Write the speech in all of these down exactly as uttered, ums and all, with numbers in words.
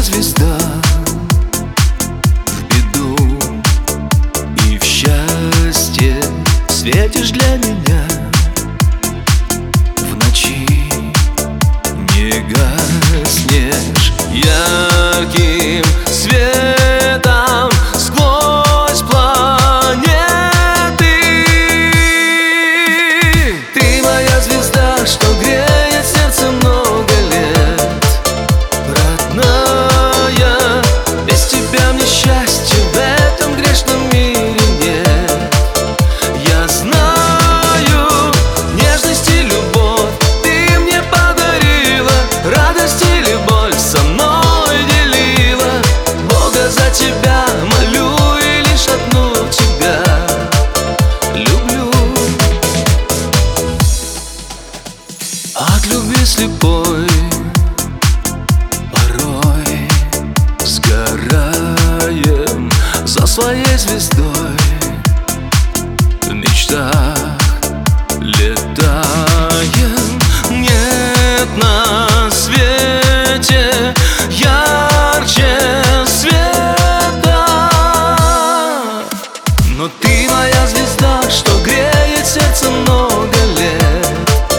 звезда, в беду и в счастье светишь для меня. В ночи не гаснешь ярким светом сквозь планеты. Ты моя звезда, что греет сердце много лет. Родная, без тебя мне счастья в этом грешном мире нет. Я знаю, нежность и любовь ты мне подарила, радость или боль со мной делила. Бога за тебя молю и лишь одну тебя люблю. От любви слепой порой сгораем за своей звездой. В мечтах летаем, нет на свете ярче света. Но ты моя звезда, что греет сердце много лет.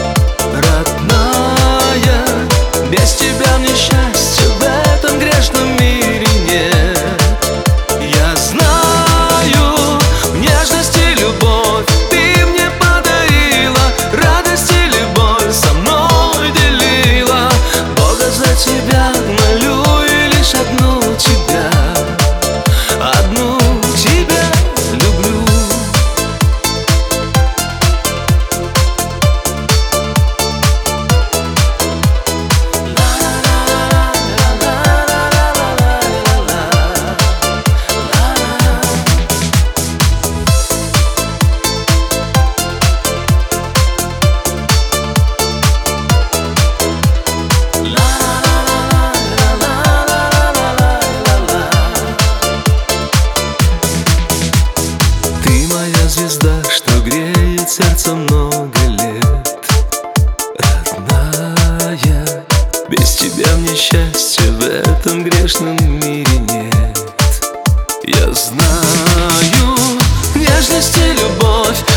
Родная, без тебя мне счастья в этом грешном мире нет. Я знаю, нежность и любовь ты мне подарила, радость или боль со мной делила. Бога за тебя молю и лишь одну тебя, одну тебя люблю. Ты моя звезда, что греет сердце много лет. Родная, без тебя мне счастья в этом грешном мире нет. Я знаю, нежность и любовь